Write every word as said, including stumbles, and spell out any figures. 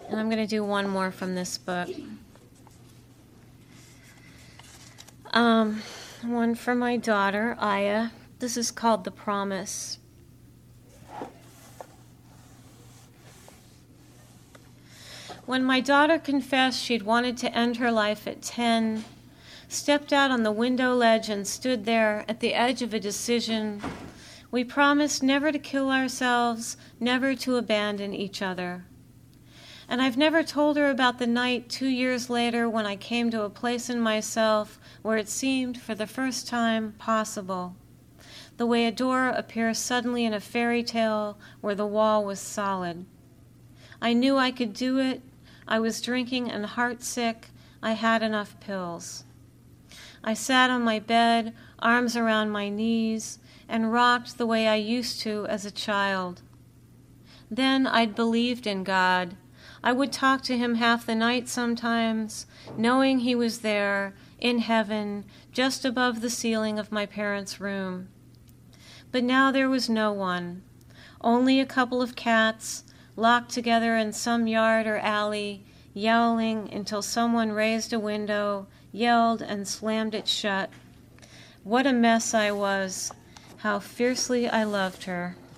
And I'm going to do one more from this book. Um, one for my daughter, Aya. This is called The Promise. When my daughter confessed she'd wanted to end her life at ten, stepped out on the window ledge and stood there at the edge of a decision, we promised never to kill ourselves, never to abandon each other. And I've never told her about the night two years later when I came to a place in myself where it seemed for the first time possible. The way a door appears suddenly in a fairy tale where the wall was solid. I knew I could do it. I was drinking and heartsick. I had enough pills. I sat on my bed, arms around my knees, and rocked the way I used to as a child. Then I'd believed in God. I would talk to him half the night sometimes, knowing he was there, in heaven, just above the ceiling of my parents' room. But now there was no one, only a couple of cats, locked together in some yard or alley, yowling until someone raised a window, yelled, and slammed it shut. What a mess I was! How fiercely I loved her.